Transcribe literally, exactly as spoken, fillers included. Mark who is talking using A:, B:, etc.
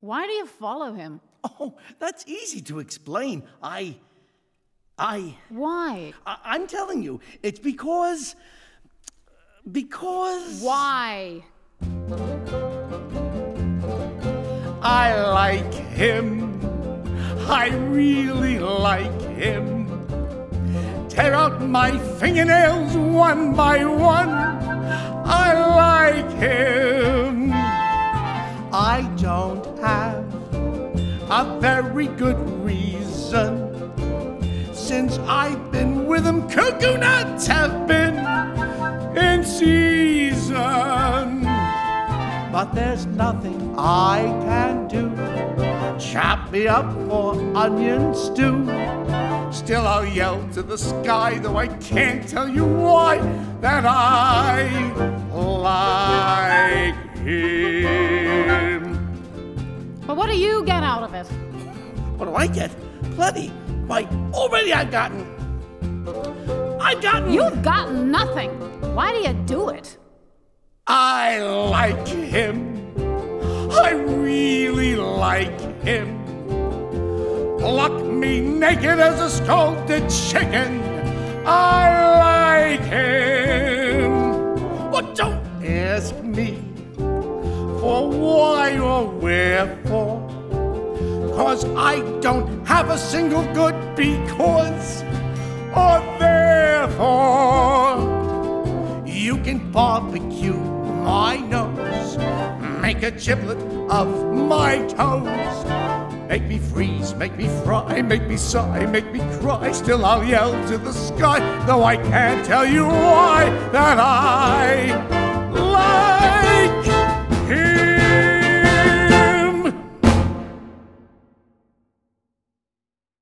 A: Why do you follow him?
B: Oh, that's easy to explain. I... I...
A: Why?
B: I I'm telling you, it's because... Because...
A: Why?
B: I like him. I really like him. Tear out my fingernails one by one. I like him. I don't have a very good reason. Since I've been with him, cuckoo nuts have been in season. But there's nothing I can do. Chop me up for onion stew. Still I'll yell to the sky, though I can't tell you why, that I like him.
A: But what do you get out of it?
B: What do I get? Plenty. Why, already I've gotten... I've gotten...
A: You've gotten nothing. Why do you do it?
B: I like him. I really like him. Pluck me naked as a scalded chicken. I like him. But don't ask me for why or wherefore. 'Cause I don't have a single good because or therefore. You can barbecue my nose, make a giblet of my toes, make me freeze, make me fry, make me sigh, make me cry. Still I'll yell to the sky, though I can't tell you why, that I